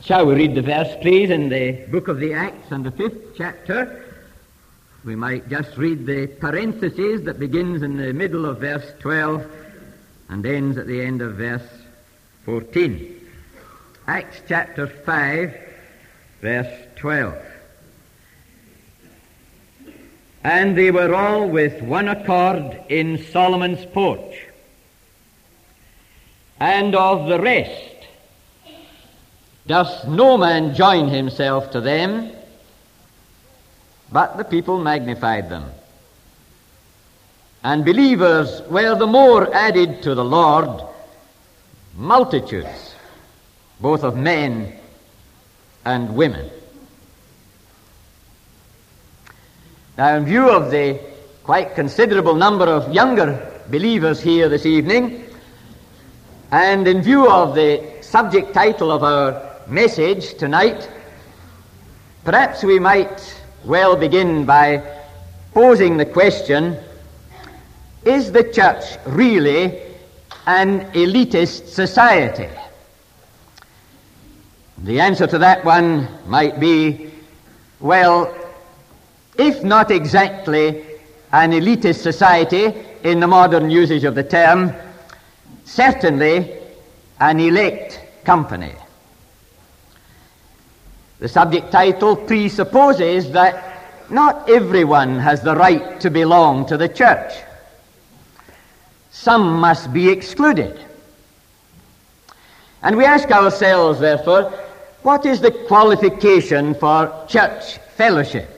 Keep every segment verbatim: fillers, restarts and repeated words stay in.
Shall we read the verse, please, in the book of the Acts and the fifth chapter? We might just read the parenthesis that begins in the middle of verse twelve and ends at the end of verse fourteen. Acts chapter five, verse twelve. And they were all with one accord in Solomon's porch, and of the rest doth no man join himself to them, but the people magnified them. And believers were the more added to the Lord, multitudes, both of men and women. Now, in view of the quite considerable number of younger believers here this evening, and in view of the subject title of our message tonight, perhaps we might well begin by posing the question, is the church really an elitist society? The answer to that one might be, well, if not exactly an elitist society in the modern usage of the term, certainly an elect company. The subject title presupposes that not everyone has the right to belong to the church. Some must be excluded. And we ask ourselves, therefore, what is the qualification for church fellowship?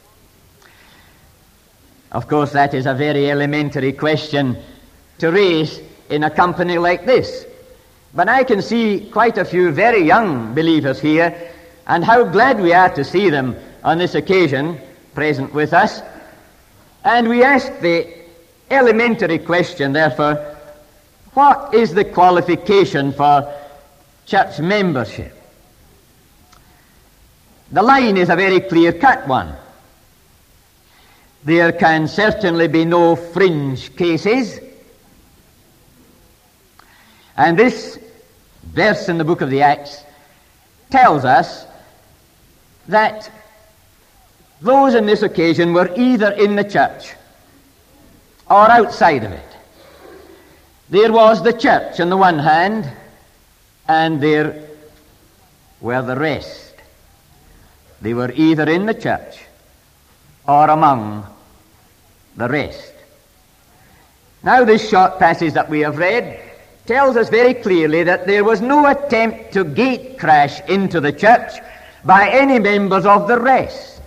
Of course, that is a very elementary question to raise in a company like this. But I can see quite a few very young believers here, and how glad we are to see them on this occasion present with us. And we ask the elementary question, therefore, what is the qualification for church membership? The line is a very clear-cut one. There can certainly be no fringe cases. And this verse in the book of the Acts tells us that those in this occasion were either in the church or outside of it. There was the church on the one hand, and there were the rest. They were either in the church or among the rest. Now, this short passage that we have read tells us very clearly that there was no attempt to gate crash into the church by any members of the rest.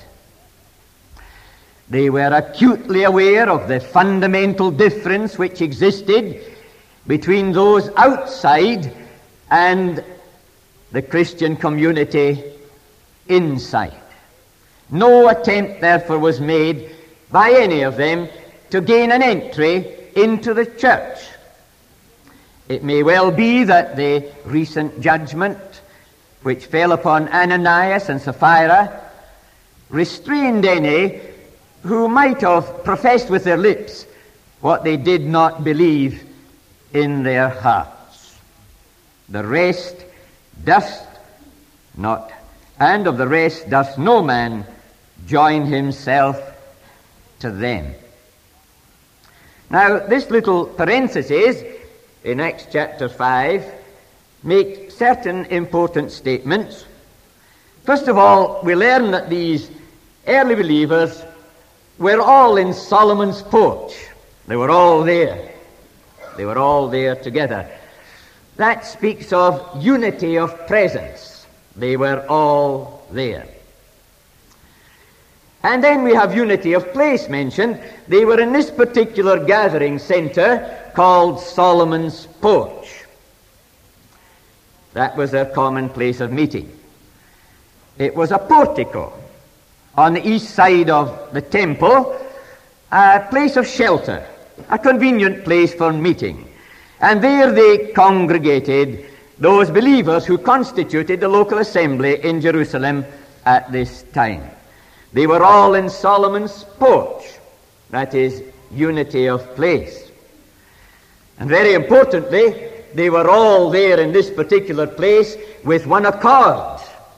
They were acutely aware of the fundamental difference which existed between those outside and the Christian community inside. No attempt, therefore, was made by any of them to gain an entry into the church. It may well be that the recent judgment which fell upon Ananias and Sapphira restrained any who might have professed with their lips what they did not believe in their hearts. The rest doth not, and of the rest doth no man join himself to them. Now, this little parenthesis in Acts chapter five makes certain important statements. First of all, we learn that these early believers were all in Solomon's porch. They were all there. They were all there together. That speaks of unity of presence. They were all there. And then we have unity of place mentioned. They were in this particular gathering center called Solomon's porch. That was their common place of meeting. It was a portico on the east side of the temple, a place of shelter, a convenient place for meeting. And there they congregated, those believers who constituted the local assembly in Jerusalem at this time. They were all in Solomon's porch. That is unity of place. And very importantly, they were all there in this particular place with one accord.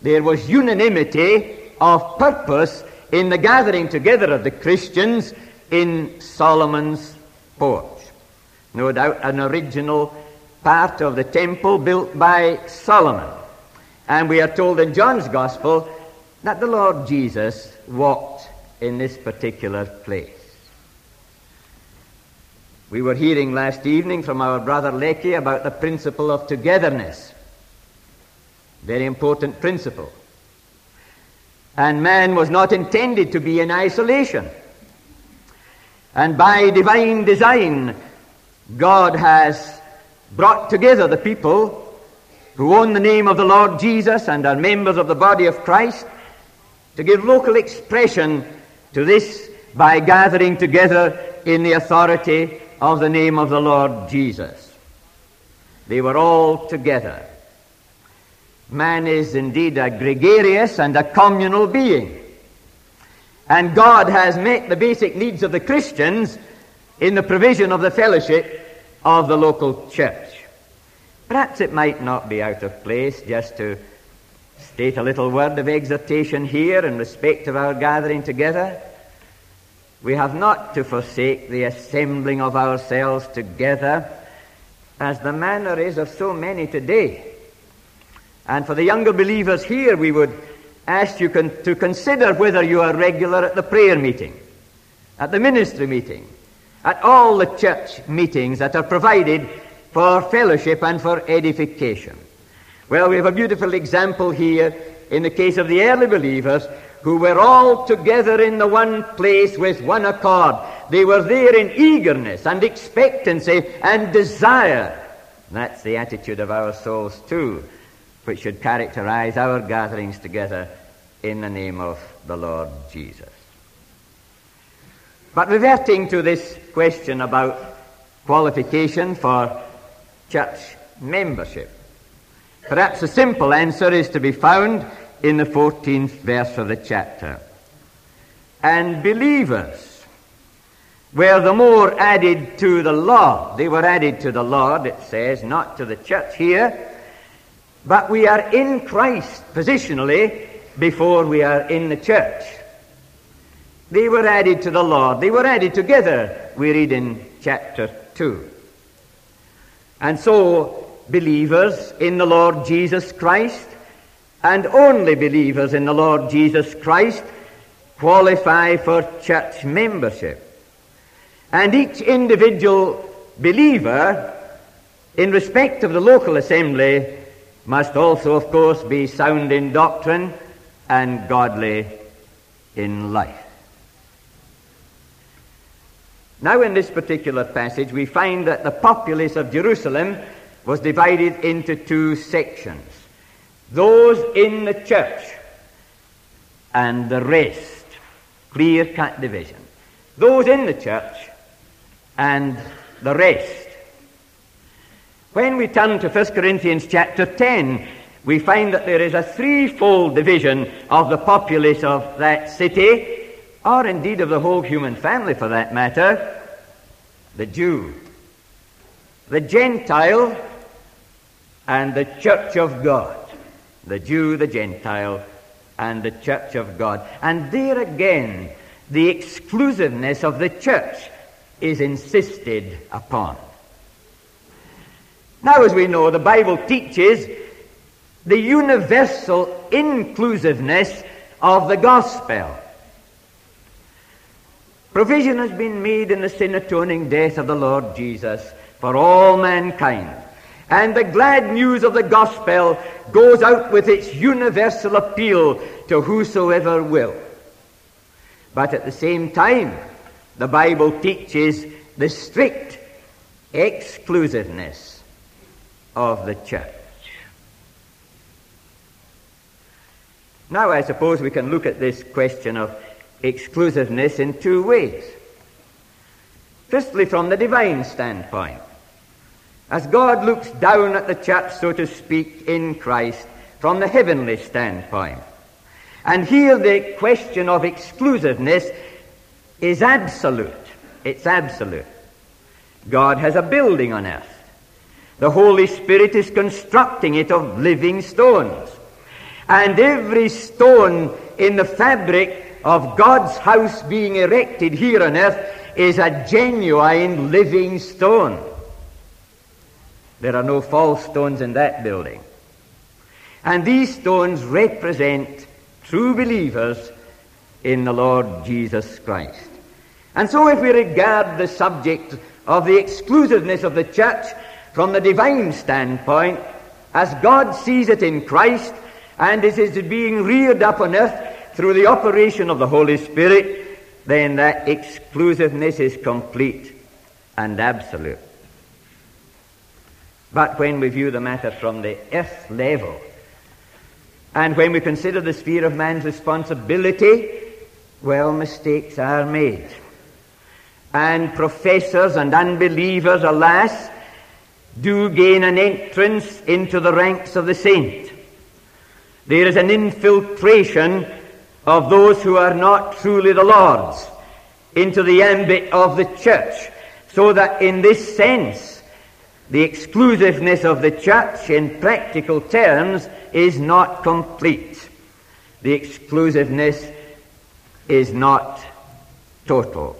there was unanimity of purpose in the gathering together of the Christians in Solomon's porch. No doubt an original part of the temple built by Solomon. And we are told in John's Gospel that the Lord Jesus walked in this particular place. We were hearing last evening from our brother Lecky about the principle of togetherness. Very important principle. And man was not intended to be in isolation. And by divine design, God has brought together the people who own the name of the Lord Jesus and are members of the body of Christ to give local expression to this by gathering together in the authority of the name of the Lord Jesus. They were all together. Man is indeed a gregarious and a communal being. And God has met the basic needs of the Christians in the provision of the fellowship of the local church. Perhaps it might not be out of place just to state a little word of exhortation here in respect of our gathering together. We have not to forsake the assembling of ourselves together, as the manner is of so many today. And for the younger believers here, we would ask you con- to consider whether you are regular at the prayer meeting, at the ministry meeting, at all the church meetings that are provided for fellowship and for edification. Well, we have a beautiful example here in the case of the early believers who were all together in the one place with one accord. They were there in eagerness and expectancy and desire. That's the attitude of our souls too, which should characterize our gatherings together in the name of the Lord Jesus. But reverting to this question about qualification for church membership, perhaps a simple answer is to be found in the fourteenth verse of the chapter. And believers were the more added to the Lord. They were added to the Lord, it says, not to the church here, but we are in Christ positionally before we are in the church. They were added to the Lord. They were added together, we read in chapter two. And so, believers in the Lord Jesus Christ, and only believers in the Lord Jesus Christ, qualify for church membership. And each individual believer, in respect of the local assembly, must also, of course, be sound in doctrine and godly in life. Now, in this particular passage, we find that the populace of Jerusalem was divided into two sections. Those in the church and the rest. Clear-cut division. Those in the church and the rest. When we turn to First Corinthians chapter ten, we find that there is a threefold division of the populace of that city, or indeed of the whole human family for that matter: the Jew, the Gentile, and the church of God. The Jew, the Gentile, and the church of God. And there again, the exclusiveness of the church is insisted upon. Now, as we know, the Bible teaches the universal inclusiveness of the gospel. Provision has been made in the sin-atoning death of the Lord Jesus for all mankind. And the glad news of the gospel goes out with its universal appeal to whosoever will. But at the same time, the Bible teaches the strict exclusiveness of the church. Now, I suppose we can look at this question of exclusiveness in two ways. Firstly, from the divine standpoint. As God looks down at the church, so to speak, in Christ, from the heavenly standpoint. And here the question of exclusiveness is absolute. It's absolute. God has a building on earth. The Holy Spirit is constructing it of living stones. And every stone in the fabric of God's house being erected here on earth is a genuine living stone. There are no false stones in that building. And these stones represent true believers in the Lord Jesus Christ. And so if we regard the subject of the exclusiveness of the church from the divine standpoint, as God sees it in Christ, and it is being reared up on earth through the operation of the Holy Spirit, then that exclusiveness is complete and absolute. But when we view the matter from the earth level, and when we consider the sphere of man's responsibility, well, mistakes are made. And professors and unbelievers, alas, do gain an entrance into the ranks of the saint. There is an infiltration of those who are not truly the Lord's into the ambit of the church, so that in this sense the exclusiveness of the church in practical terms is not complete. The exclusiveness is not total.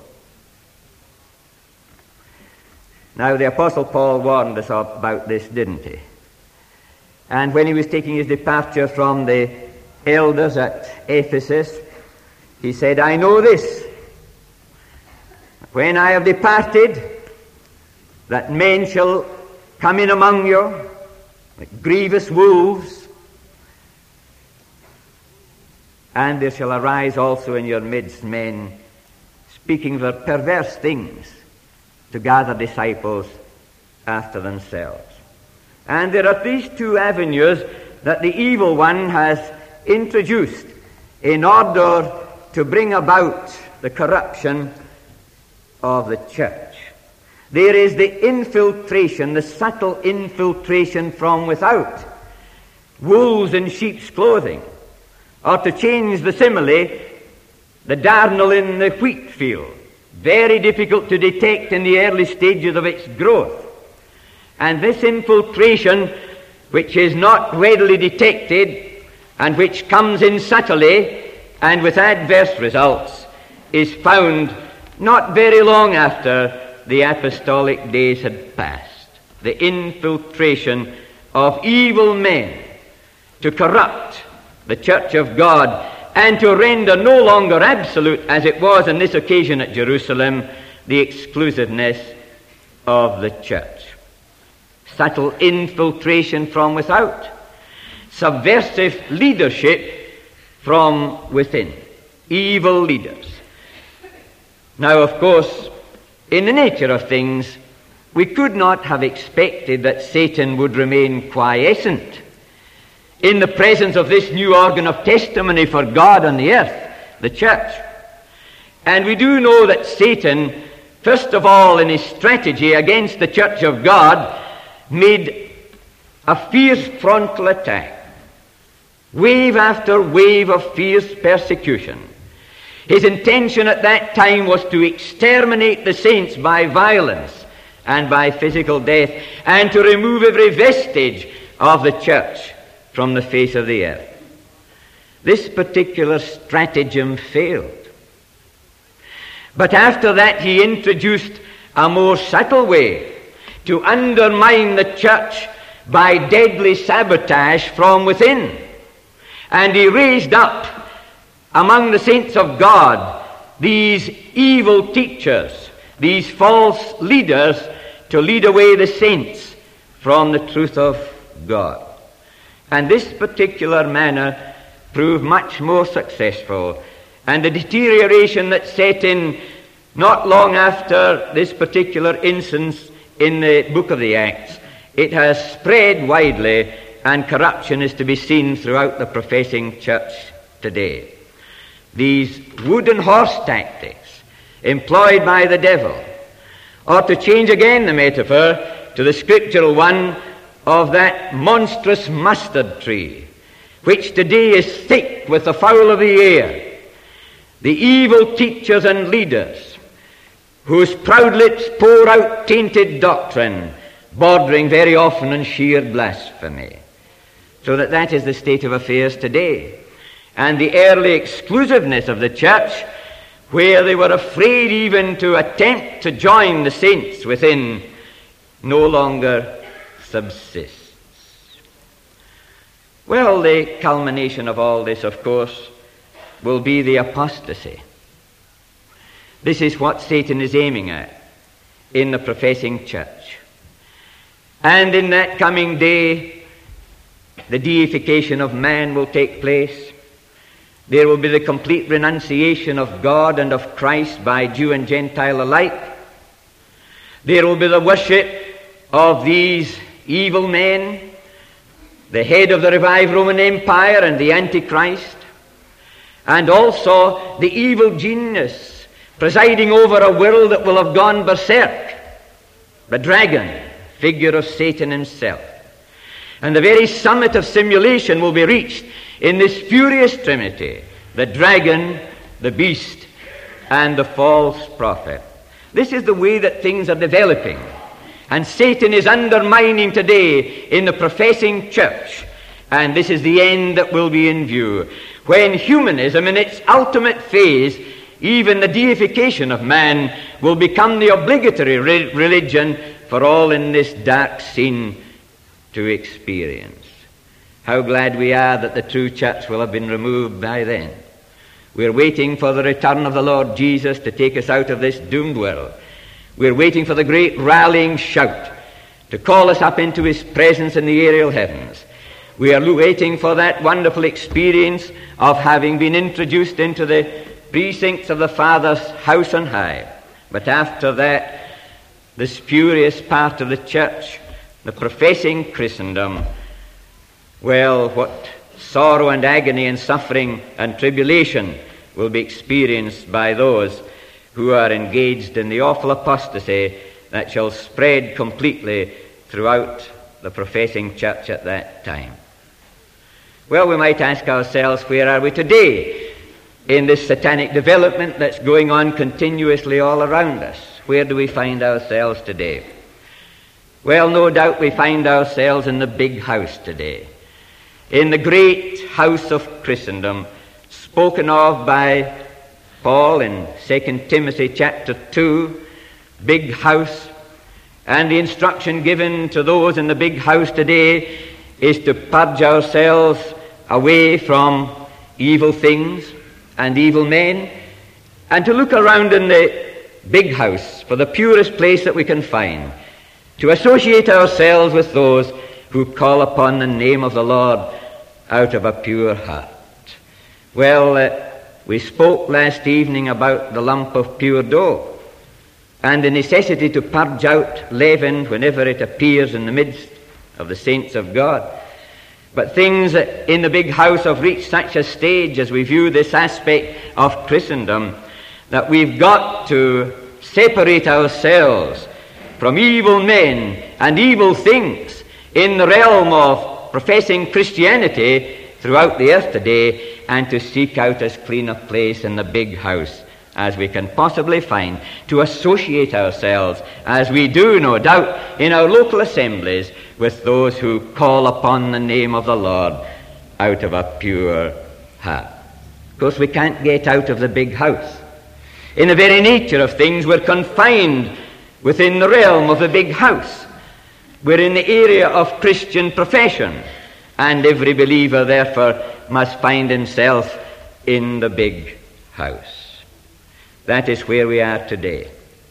Now, the Apostle Paul warned us about this, didn't he? And when he was taking his departure from the elders at Ephesus, he said, I know this, when I have departed, that men shall come in among you like grievous wolves, and there shall arise also in your midst men speaking of perverse things, to gather disciples after themselves. And there are these two avenues that the evil one has introduced in order to bring about the corruption of the church. There is the infiltration, the subtle infiltration from without. Wolves in sheep's clothing. Or to change the simile, the darnel in the wheat field. Very difficult to detect in the early stages of its growth. And this infiltration, which is not readily detected, and which comes in subtly and with adverse results, is found not very long after the apostolic days had passed. The infiltration of evil men to corrupt the church of God, and to render no longer absolute, as it was on this occasion at Jerusalem, the exclusiveness of the church. Subtle infiltration from without. Subversive leadership from within. Evil leaders. Now, of course, in the nature of things, we could not have expected that Satan would remain quiescent in the presence of this new organ of testimony for God on the earth, the church. And we do know that Satan, first of all in his strategy against the church of God, made a fierce frontal attack, wave after wave of fierce persecution. His intention at that time was to exterminate the saints by violence and by physical death, and to remove every vestige of the church from the face of the earth. This particular stratagem failed. But after that he introduced a more subtle way to undermine the church by deadly sabotage from within. And he raised up among the saints of God these evil teachers, these false leaders, to lead away the saints from the truth of God. And this particular manner proved much more successful, and the deterioration that set in not long after this particular instance in the book of the Acts, it has spread widely, and corruption is to be seen throughout the professing church today. These wooden horse tactics employed by the devil, or to change again the metaphor to the scriptural one of that monstrous mustard tree, which today is thick with the fowl of the air, the evil teachers and leaders, whose proud lips pour out tainted doctrine, bordering very often on sheer blasphemy. So that that is the state of affairs today. And the early exclusiveness of the church, where they were afraid even to attempt to join the saints within, no longer subsists. Well, the culmination of all this, of course, will be the apostasy. This is what Satan is aiming at in the professing church. And in that coming day, the deification of man will take place. There will be the complete renunciation of God and of Christ by Jew and Gentile alike. There will be the worship of these evil men, the head of the revived Roman Empire and the Antichrist, and also the evil genius presiding over a world that will have gone berserk, the dragon, figure of Satan himself. And the very summit of simulation will be reached in this furious trinity, the dragon, the beast, and the false prophet. This is the way that things are developing. And Satan is undermining today in the professing church. And this is the end that will be in view. When humanism in its ultimate phase, even the deification of man, will become the obligatory re- religion for all in this dark scene to experience. How glad we are that the true church will have been removed by then. We're waiting for the return of the Lord Jesus to take us out of this doomed world. We're waiting for the great rallying shout to call us up into his presence in the aerial heavens. We are waiting for that wonderful experience of having been introduced into the precincts of the Father's house on high. But after that, the spurious part of the church, the professing Christendom, well, what sorrow and agony and suffering and tribulation will be experienced by those who are engaged in the awful apostasy that shall spread completely throughout the professing church at that time. Well, we might ask ourselves, where are we today in this satanic development that's going on continuously all around us? Where do we find ourselves today? Well, no doubt we find ourselves in the big house today, in the great house of Christendom, spoken of by Paul in Second Timothy chapter two, big house. And the instruction given to those in the big house today is to purge ourselves away from evil things and evil men, and to look around in the big house for the purest place that we can find, to associate ourselves with those who call upon the name of the Lord out of a pure heart. Well, uh, we spoke last evening about the lump of pure dough and the necessity to purge out leaven whenever it appears in the midst of the saints of God. But things in the big house have reached such a stage as we view this aspect of Christendom that we've got to separate ourselves from evil men and evil things in the realm of professing Christianity throughout the earth today, and to seek out as clean a place in the big house as we can possibly find, to associate ourselves, as we do, no doubt, in our local assemblies, with those who call upon the name of the Lord out of a pure heart. Of course, we can't get out of the big house. In the very nature of things, we're confined within the realm of the big house. We're in the area of Christian profession, and every believer, therefore, must find himself in the big house. That is where we are today.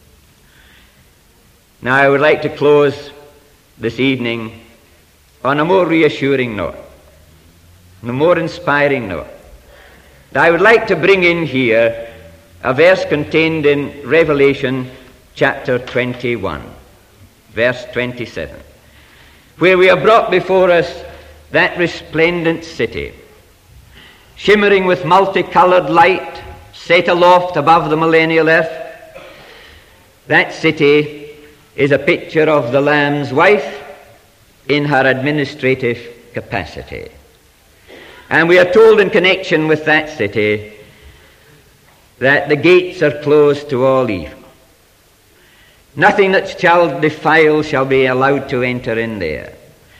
Now, I would like to close this evening on a more reassuring note, on a more inspiring note. I would like to bring in here a verse contained in Revelation chapter twenty-one, verse twenty-seven, where we are brought before us that resplendent city, shimmering with multicolored light, set aloft above the millennial earth. That city is a picture of the Lamb's wife in her administrative capacity. And we are told in connection with that city that the gates are closed to all evil. Nothing that shall defile shall be allowed to enter in there.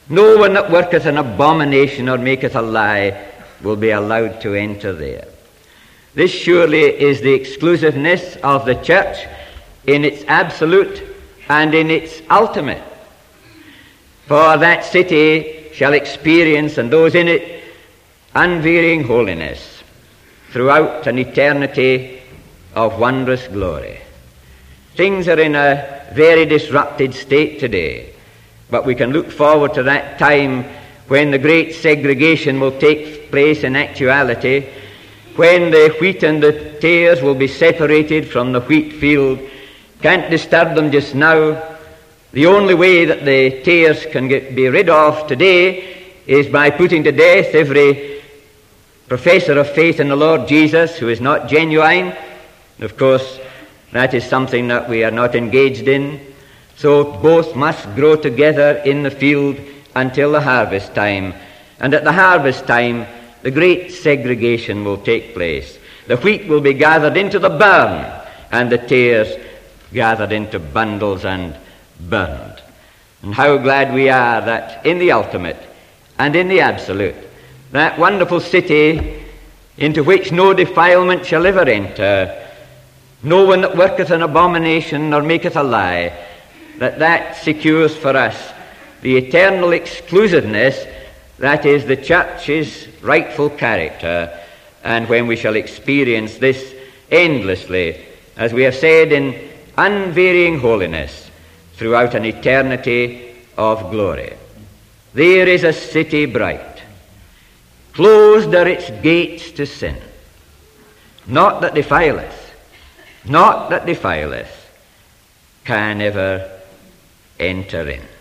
No one that worketh an abomination or maketh a lie will be allowed to enter there. This surely is the exclusiveness of the church in its absolute and in its ultimate. For that city shall experience, and those in it, unvarying holiness throughout an eternity of wondrous glory. Things are in a very disrupted state today, but we can look forward to that time when the great segregation will take place in actuality, when the wheat and the tares will be separated from the wheat field. Can't disturb them just now. The only way that the tares can get, be rid of today is by putting to death every professor of faith in the Lord Jesus who is not genuine. Of course, that is something that we are not engaged in. So both must grow together in the field until the harvest time. And at the harvest time, the great segregation will take place. The wheat will be gathered into the barn, and the tares gathered into bundles and burned. And how glad we are that in the ultimate and in the absolute, that wonderful city into which no defilement shall ever enter, no one that worketh an abomination nor maketh a lie, that that secures for us the eternal exclusiveness that is the church's rightful character, and when we shall experience this endlessly, as we have said, in unvarying holiness throughout an eternity of glory. There is a city bright. Closed are its gates to sin. Not that defileth, not that defileth, can ever enter in.